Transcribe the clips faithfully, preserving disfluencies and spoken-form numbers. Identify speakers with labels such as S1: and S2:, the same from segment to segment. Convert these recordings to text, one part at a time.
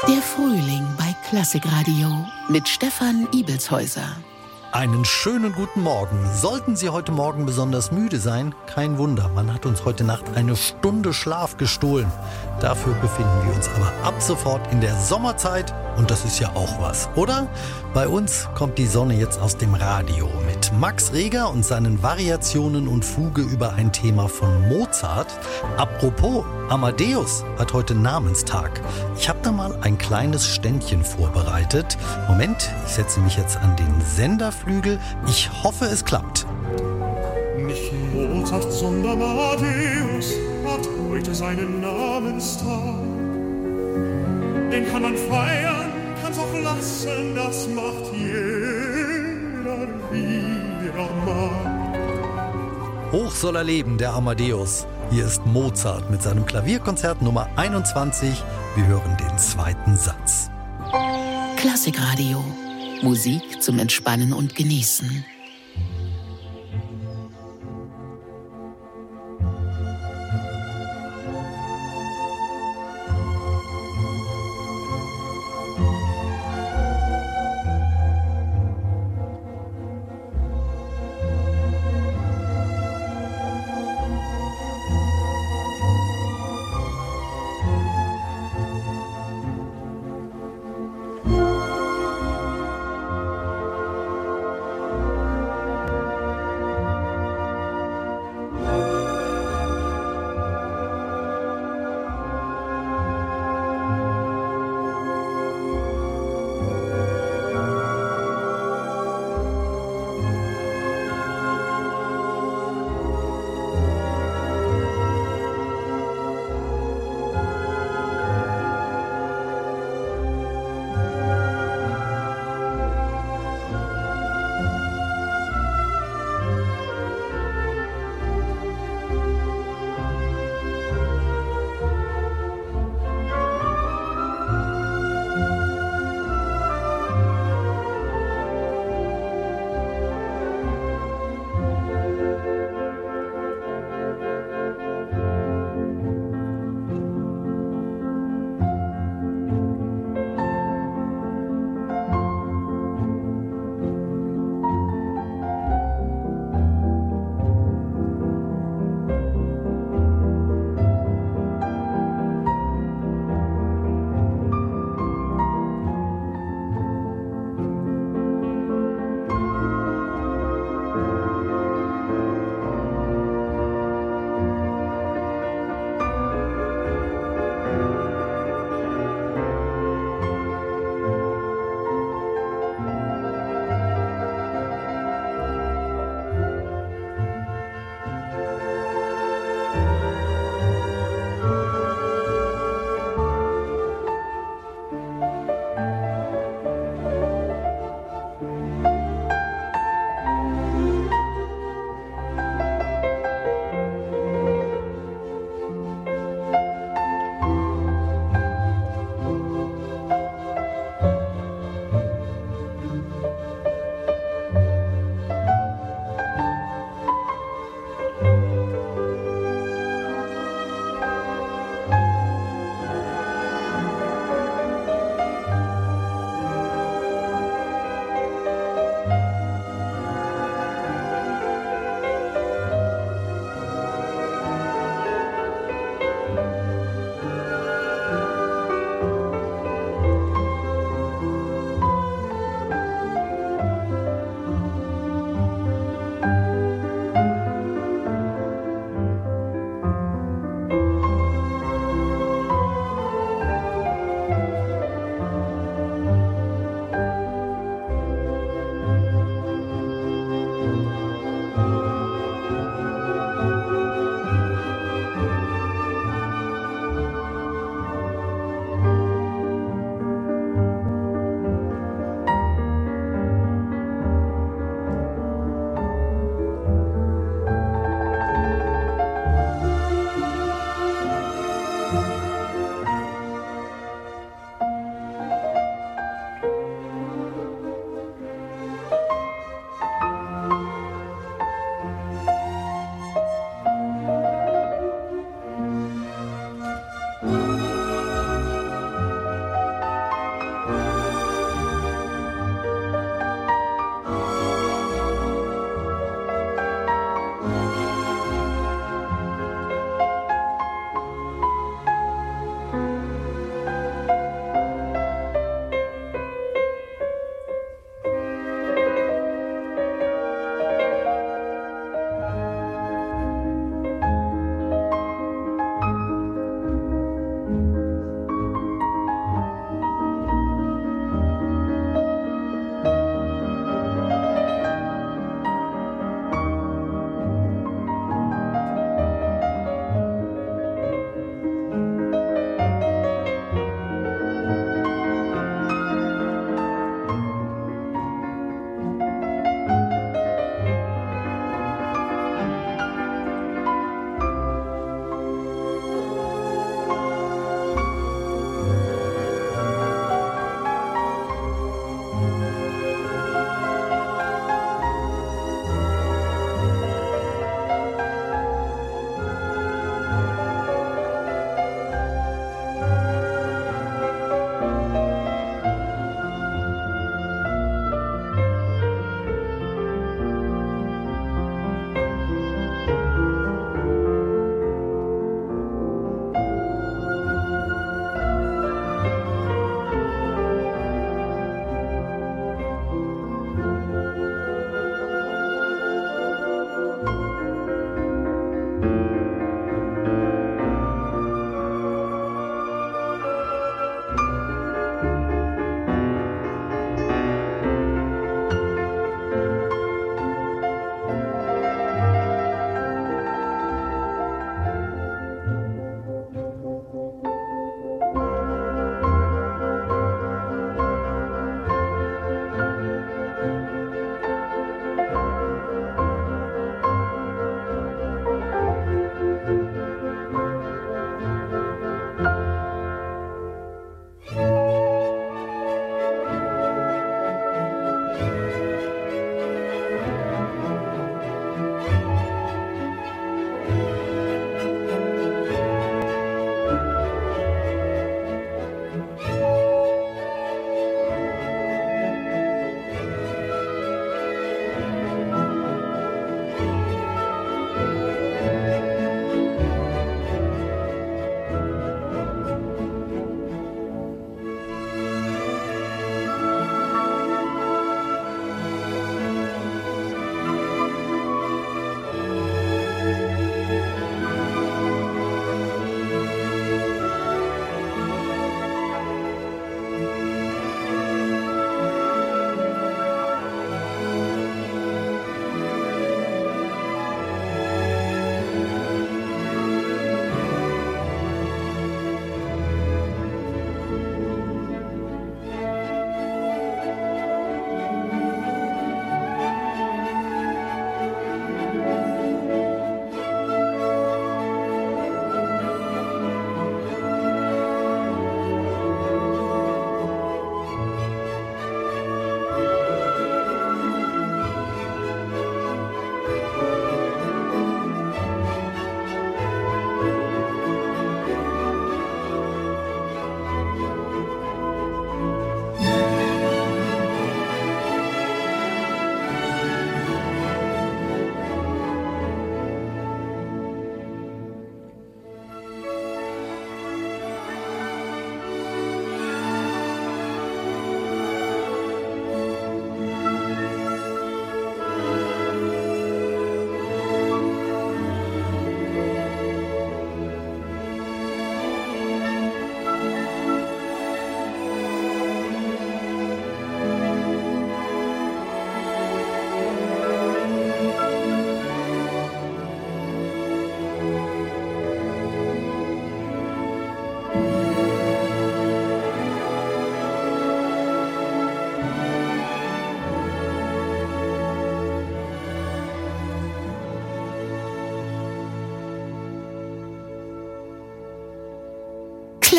S1: Der Frühling bei Klassikradio mit Stefan Ibelshäuser.
S2: Einen schönen guten Morgen. Sollten Sie heute Morgen besonders müde sein, kein Wunder, man hat uns heute Nacht eine Stunde Schlaf gestohlen. Dafür befinden wir uns aber ab sofort in der Sommerzeit und das ist ja auch was, oder? Bei uns kommt die Sonne jetzt aus dem Radio mit Max Reger und seinen Variationen und Fuge über ein Thema von Mozart. Apropos, Amadeus hat heute Namenstag. Ich habe da mal ein kleines Ständchen vorbereitet. Moment, ich setze mich jetzt an den Senderflügel. Ich hoffe, es klappt.
S3: Nicht Mozart, sondern Amadeus hat heute seinen Namenstag. Den kann man feiern, kann's auch lassen, das macht jeder, wie er mag.
S2: Hoch soll er leben, der Amadeus. Hier ist Mozart mit seinem Klavierkonzert Nummer einundzwanzig. Wir hören den zweiten Satz.
S1: Klassikradio. Musik zum Entspannen und Genießen.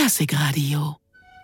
S1: Klassikradio.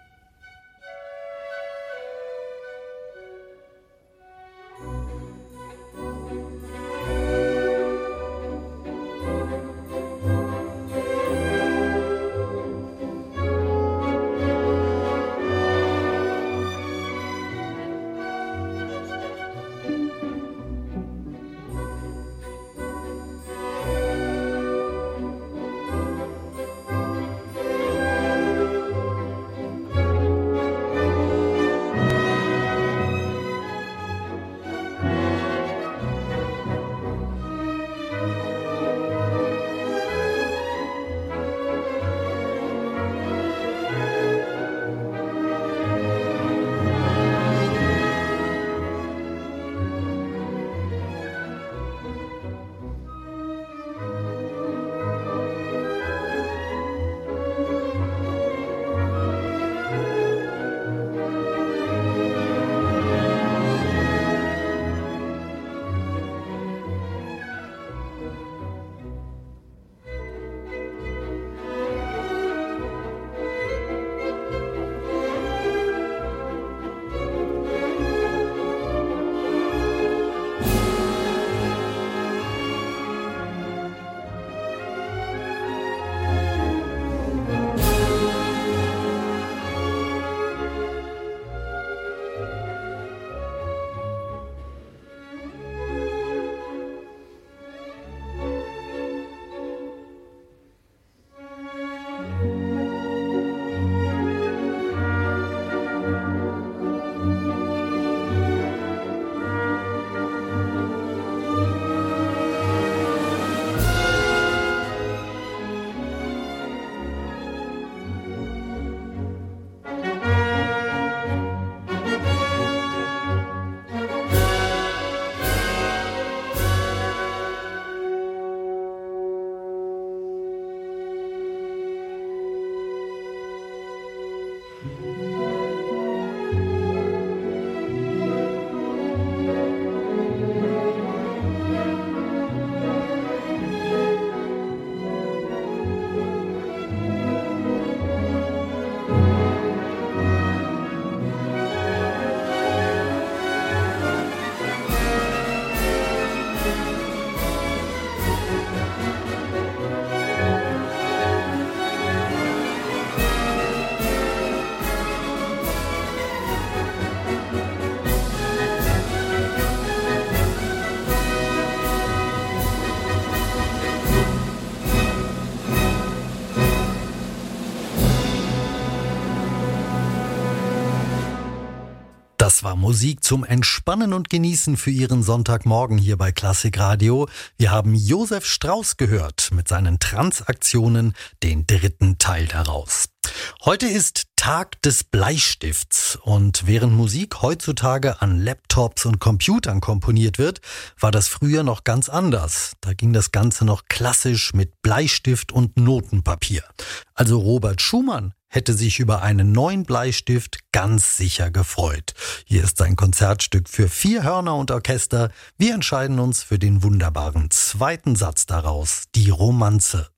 S2: Das war Musik zum Entspannen und Genießen für Ihren Sonntagmorgen hier bei Klassikradio. Wir haben Josef Strauss gehört mit seinen Transaktionen, den dritten Teil daraus. Heute ist Tag des Bleistifts und während Musik heutzutage an Laptops und Computern komponiert wird, war das früher noch ganz anders. Da ging das Ganze noch klassisch mit Bleistift und Notenpapier. Also Robert Schumann hätte sich über einen neuen Bleistift ganz sicher gefreut. Hier ist sein Konzertstück für vier Hörner und Orchester. Wir entscheiden uns für den wunderbaren zweiten Satz daraus, die Romanze.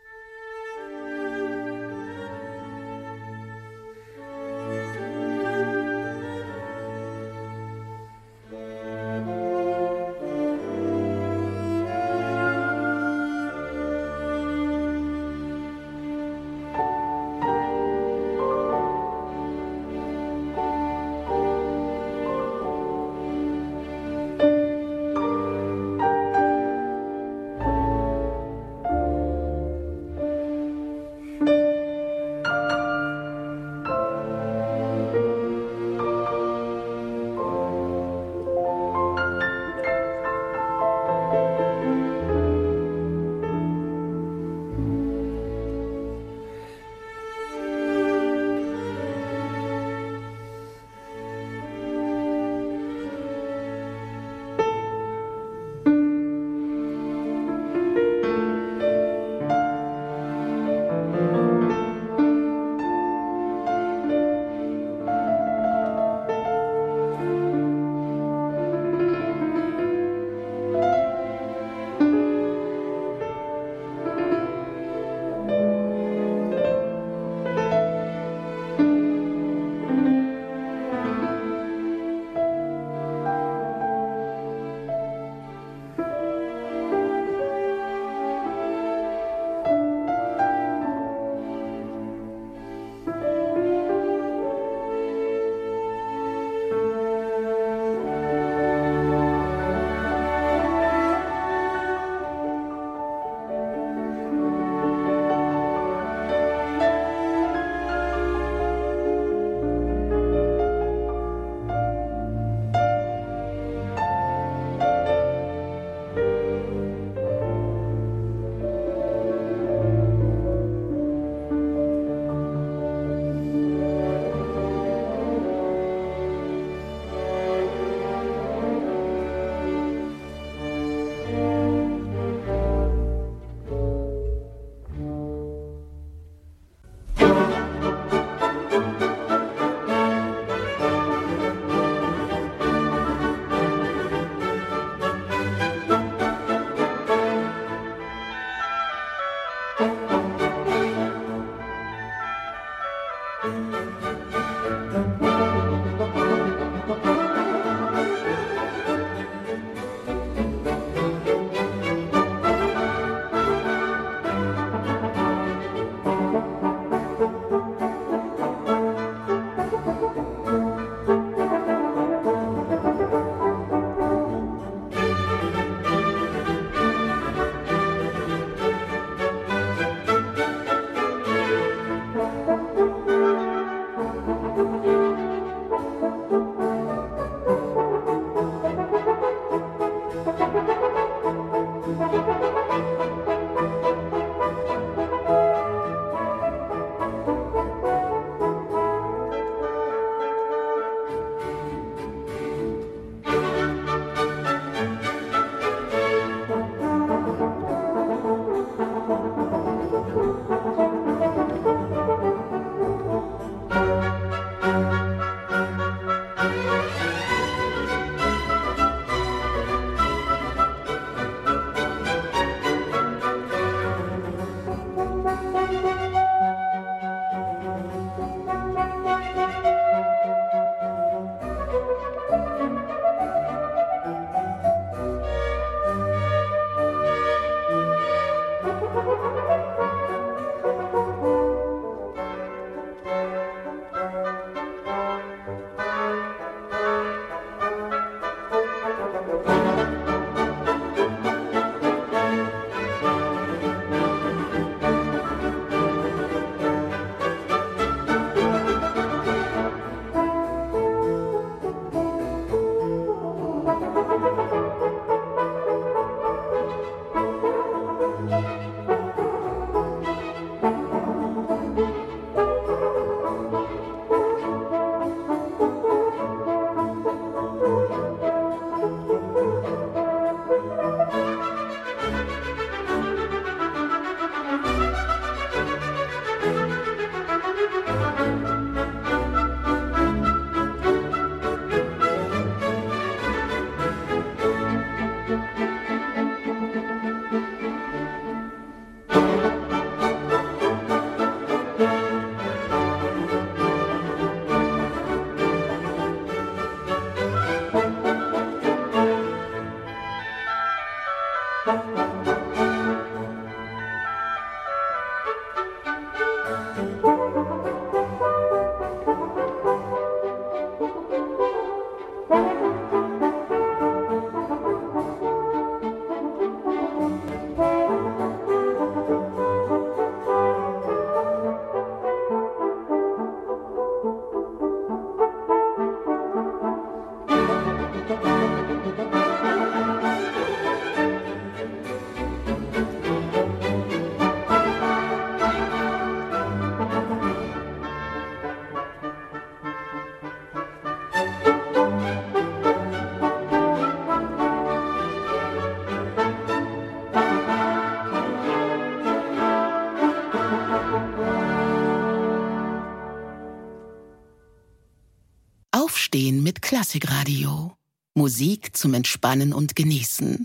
S1: Aufstehen mit Klassikradio. Musik zum Entspannen und Genießen.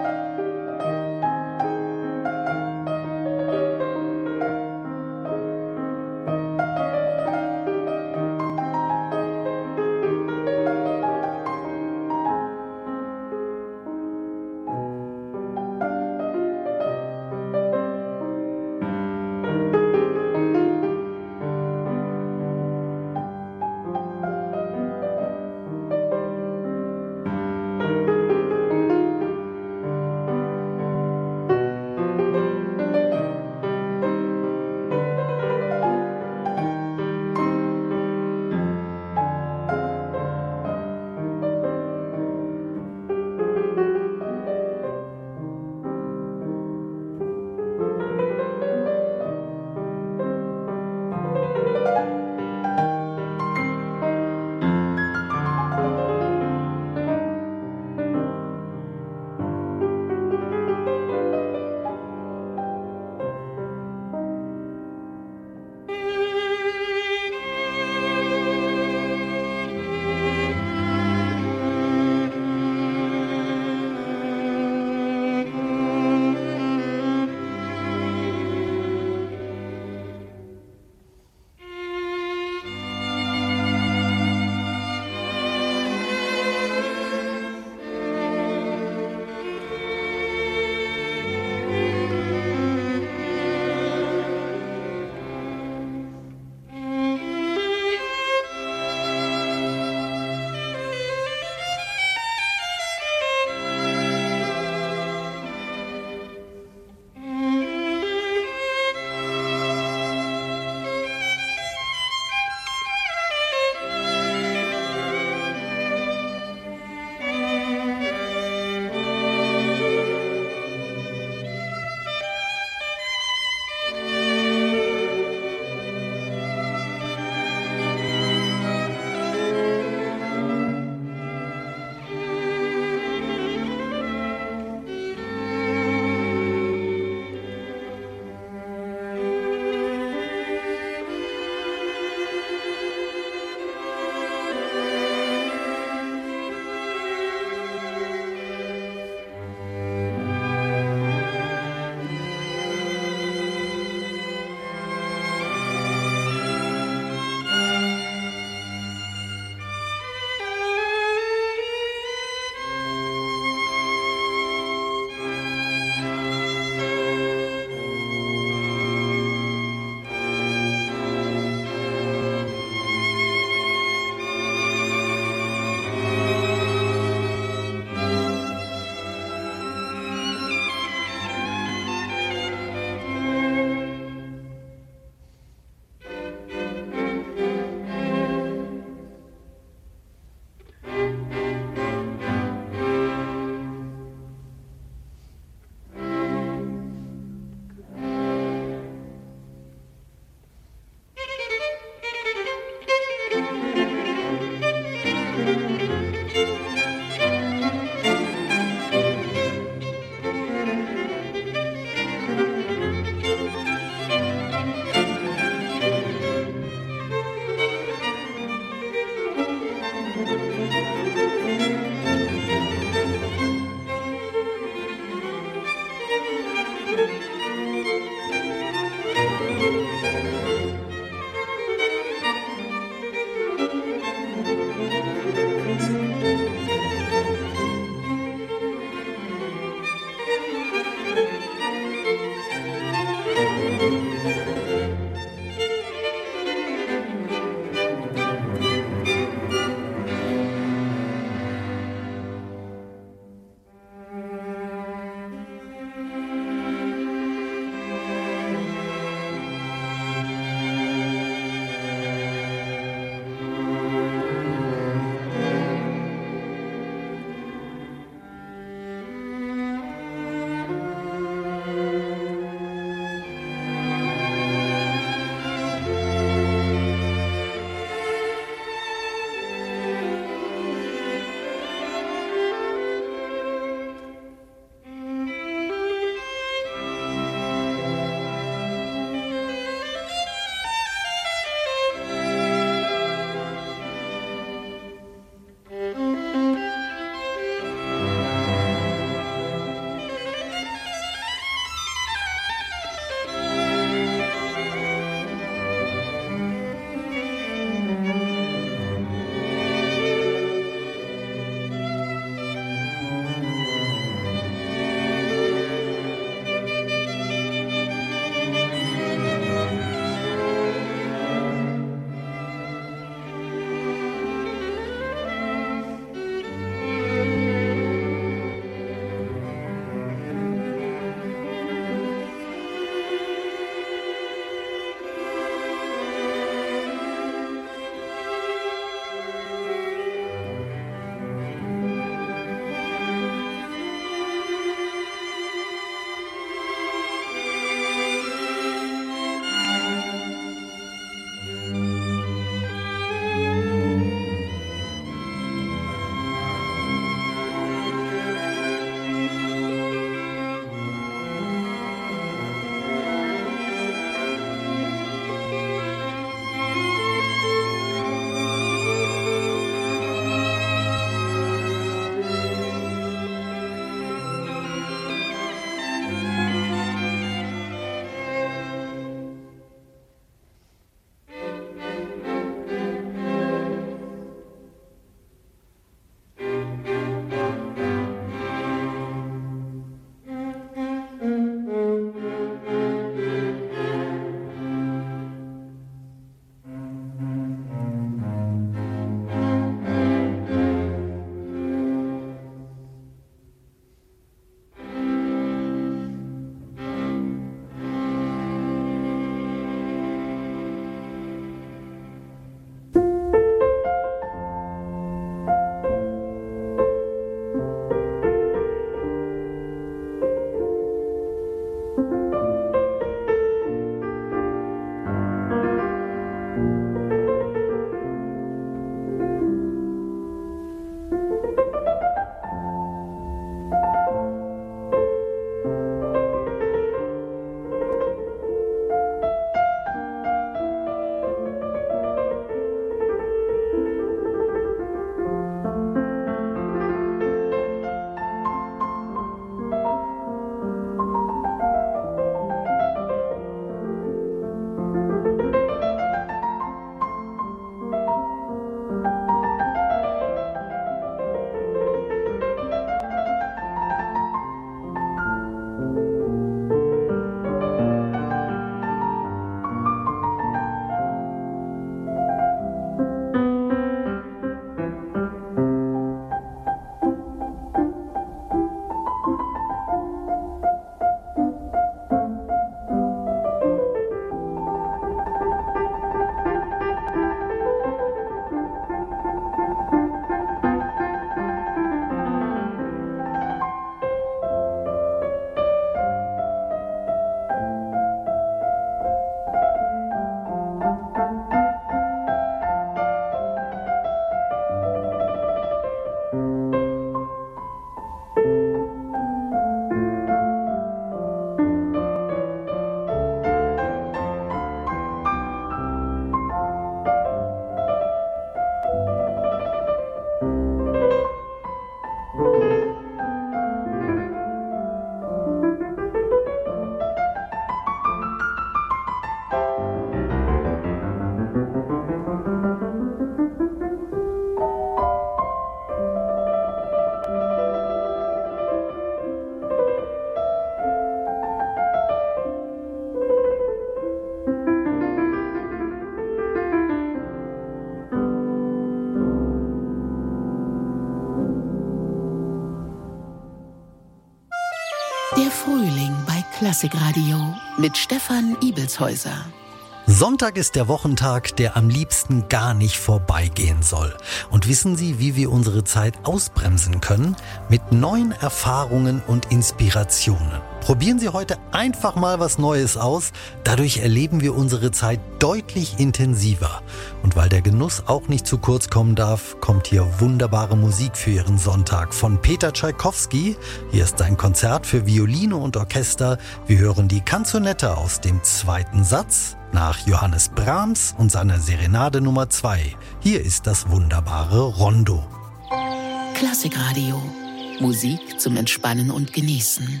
S1: Der Frühling bei Klassikradio mit Stefan Ibelshäuser.
S2: Sonntag ist der Wochentag, der am liebsten gar nicht vorbeigehen soll. Und wissen Sie, wie wir unsere Zeit ausbremsen können? Mit neuen Erfahrungen und Inspirationen. Probieren Sie heute einfach mal was Neues aus. Dadurch erleben wir unsere Zeit deutlich intensiver. Und weil der Genuss auch nicht zu kurz kommen darf, kommt hier wunderbare Musik für Ihren Sonntag von Peter Tschaikowski. Hier ist ein Konzert für Violine und Orchester. Wir hören die Canzonetta aus dem zweiten Satz nach Johannes Brahms und seiner Serenade Nummer zwei. Hier ist das wunderbare Rondo.
S1: Klassikradio. Musik zum Entspannen und Genießen.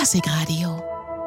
S1: Klassikradio.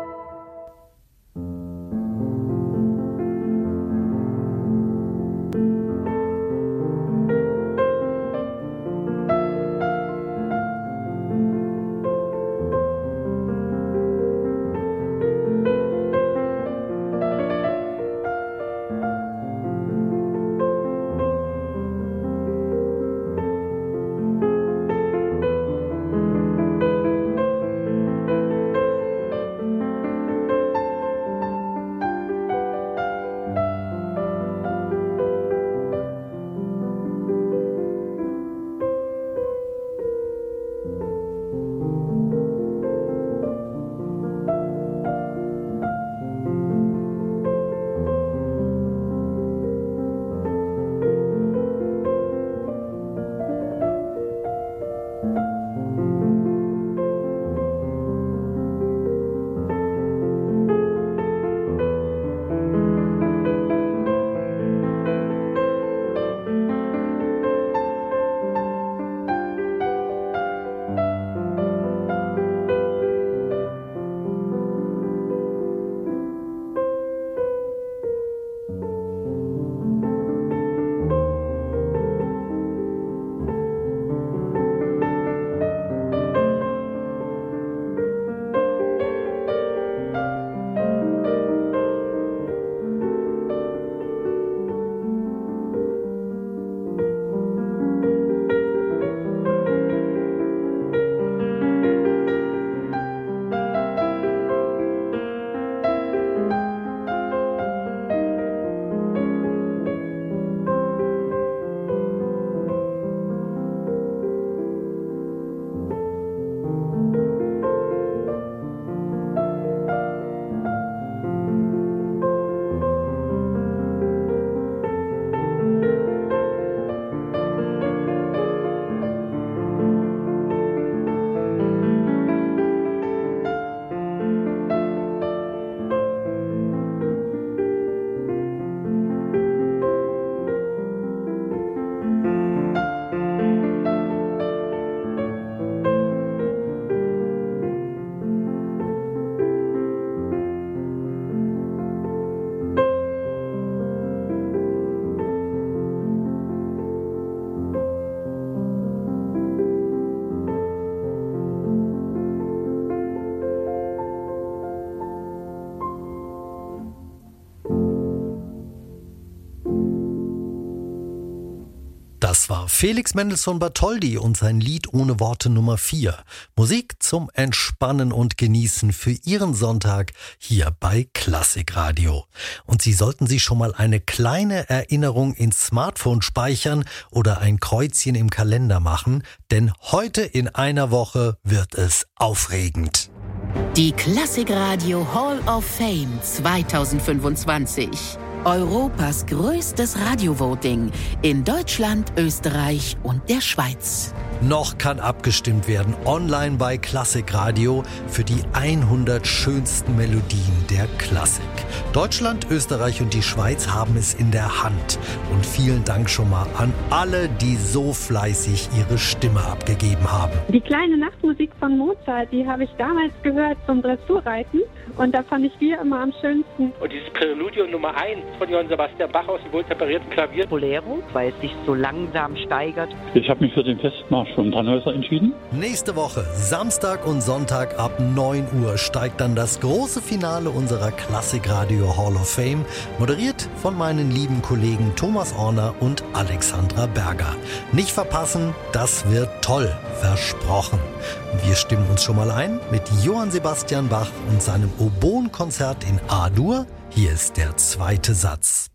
S2: Das war Felix Mendelssohn Bartholdy und sein Lied ohne Worte Nummer vier. Musik zum Entspannen und Genießen für Ihren Sonntag hier bei Klassikradio. Und Sie sollten sich schon mal eine kleine Erinnerung ins Smartphone speichern oder ein Kreuzchen im Kalender machen, denn heute in einer Woche wird es aufregend.
S1: Die Klassikradio Hall of Fame zweitausendfünfundzwanzig. Europas größtes Radiovoting in Deutschland, Österreich und der Schweiz.
S2: Noch kann abgestimmt werden online bei Klassikradio für die hundert schönsten Melodien der Klassik. Deutschland, Österreich und die Schweiz haben es in der Hand. Und vielen Dank schon mal an alle, die so fleißig ihre Stimme abgegeben haben.
S4: Die kleine Nachtmusik von Mozart, die habe ich damals gehört zum Dressurreiten. Und da fand ich die immer am schönsten.
S5: Und dieses Präludium Nummer eins von Johann Sebastian Bach aus dem wohltemperierten Klavier.
S6: Bolero, weil es sich so langsam steigert.
S7: Ich habe mich für den Festmarsch von Tannhäuser entschieden.
S2: Nächste Woche, Samstag und Sonntag ab neun Uhr, steigt dann das große Finale unserer Klassikradio Hall of Fame, moderiert von meinen lieben Kollegen Thomas Orner und Alexandra Berger. Nicht verpassen, das wird toll, versprochen. Wir stimmen uns schon mal ein mit Johann Sebastian Bach und seinem Oboenkonzert in A-Dur. Hier ist der zweite Satz.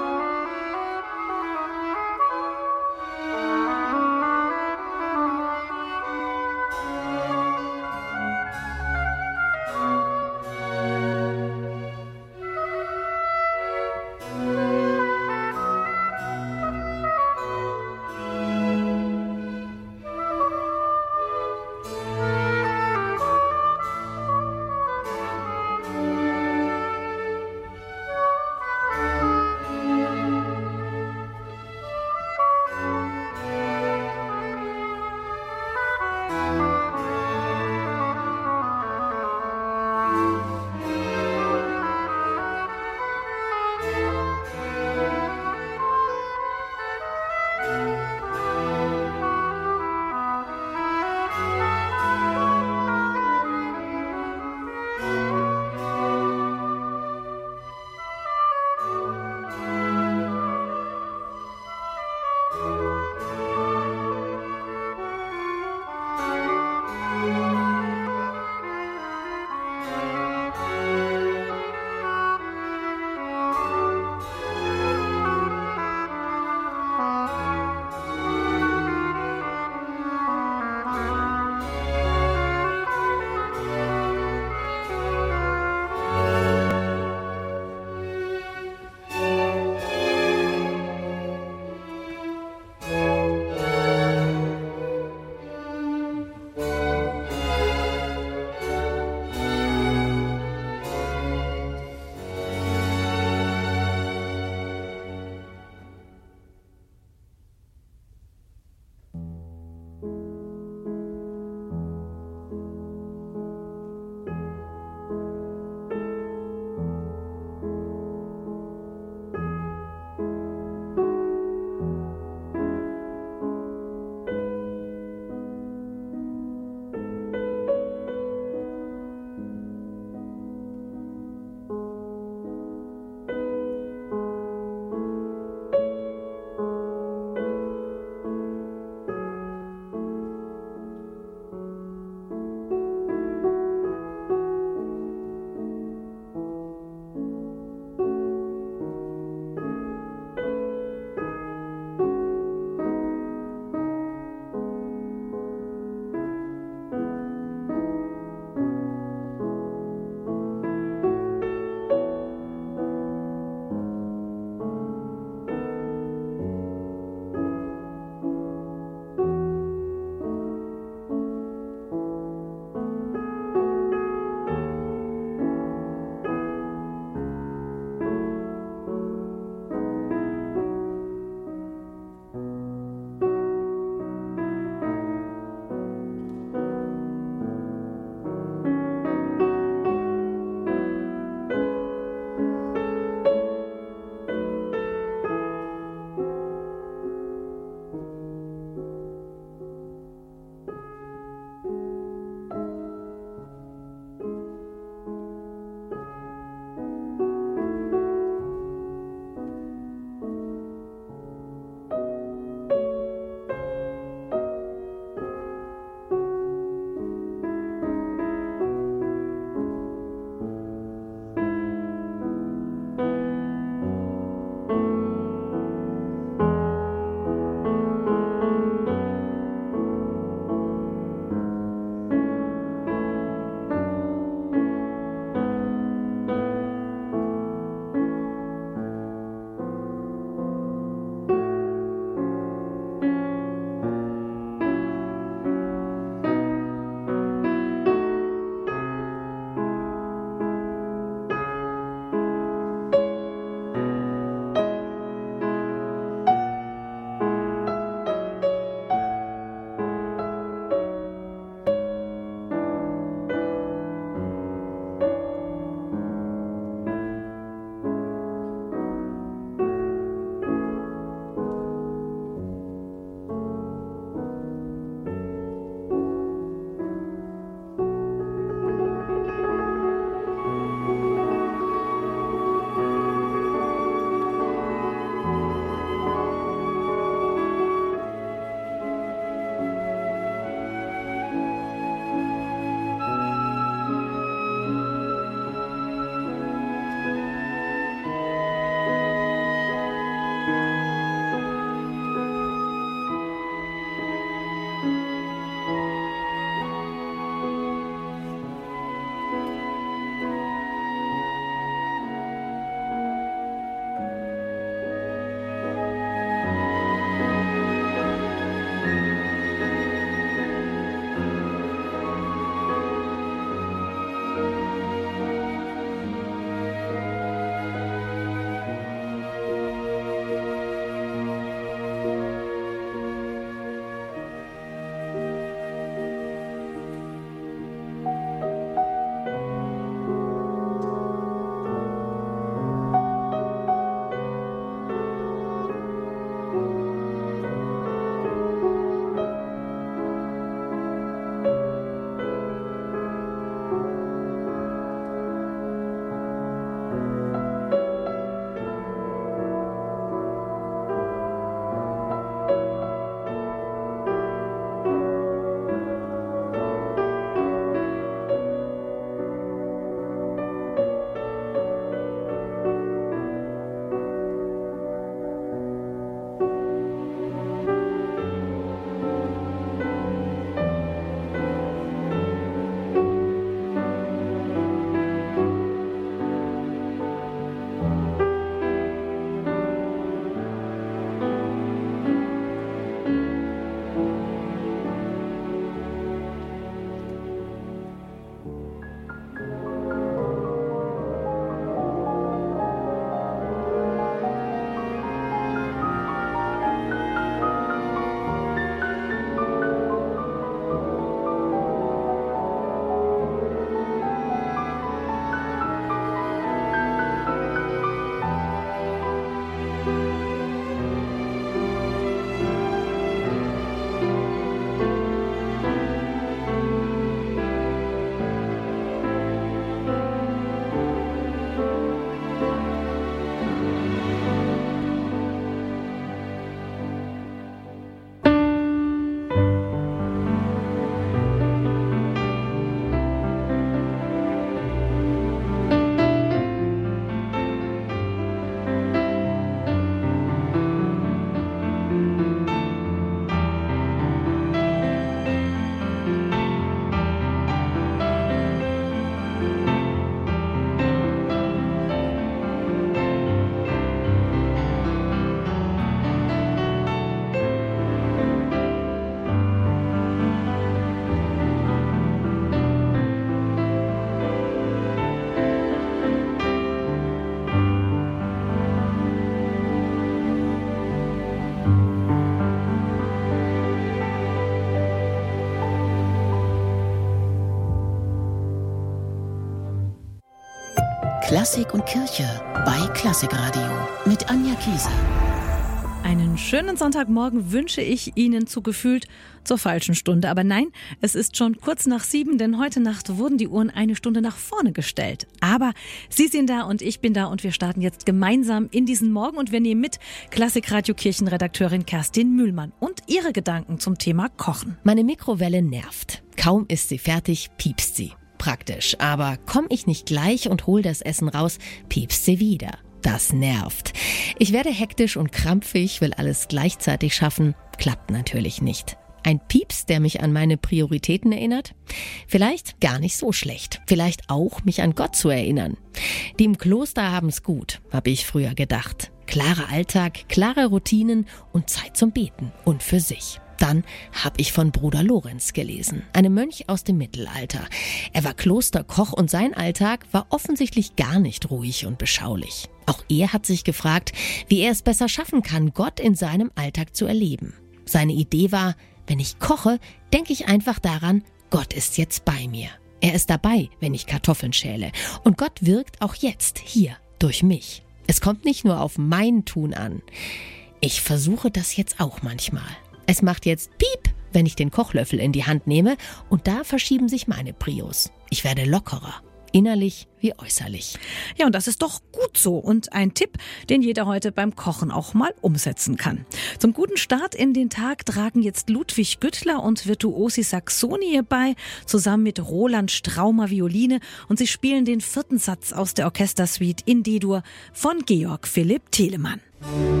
S1: Klassik und Kirche bei Klassikradio mit Anja Kiese.
S8: Einen schönen Sonntagmorgen wünsche ich Ihnen zu gefühlt zur falschen Stunde. Aber nein, es ist schon kurz nach sieben, denn heute Nacht wurden die Uhren eine Stunde nach vorne gestellt. Aber Sie sind da und ich bin da und wir starten jetzt gemeinsam in diesen Morgen und wir nehmen mit Klassikradio Kirchenredakteurin Kerstin Mühlmann und ihre Gedanken zum Thema Kochen.
S9: Meine Mikrowelle nervt. Kaum ist sie fertig, piepst sie. Praktisch, aber komm ich nicht gleich und hol das Essen raus, piepst sie wieder. Das nervt. Ich werde hektisch und krampfig, will alles gleichzeitig schaffen. Klappt natürlich nicht. Ein Pieps, der mich an meine Prioritäten erinnert? Vielleicht gar nicht so schlecht. Vielleicht auch, mich an Gott zu erinnern. Die im Kloster haben's gut, habe ich früher gedacht. Klarer Alltag, klare Routinen und Zeit zum Beten und für sich. Dann habe ich von Bruder Lorenz gelesen, einem Mönch aus dem Mittelalter. Er war Klosterkoch und sein Alltag war offensichtlich gar nicht ruhig und beschaulich. Auch er hat sich gefragt, wie er es besser schaffen kann, Gott in seinem Alltag zu erleben. Seine Idee war, wenn ich koche, denke ich einfach daran, Gott ist jetzt bei mir. Er ist dabei, wenn ich Kartoffeln schäle. Und Gott wirkt auch jetzt, hier, durch mich. Es kommt nicht nur auf mein Tun an. Ich versuche das jetzt auch manchmal. Es macht jetzt Piep, wenn ich den Kochlöffel in die Hand nehme und da verschieben sich meine Prios. Ich werde lockerer, innerlich wie äußerlich.
S8: Ja, und das ist doch gut so und ein Tipp, den jeder heute beim Kochen auch mal umsetzen kann. Zum guten Start in den Tag tragen jetzt Ludwig Güttler und Virtuosi Saxonie bei, zusammen mit Roland Straumer Violine und sie spielen den vierten Satz aus der Orchestersuite in D-Dur von Georg Philipp Telemann.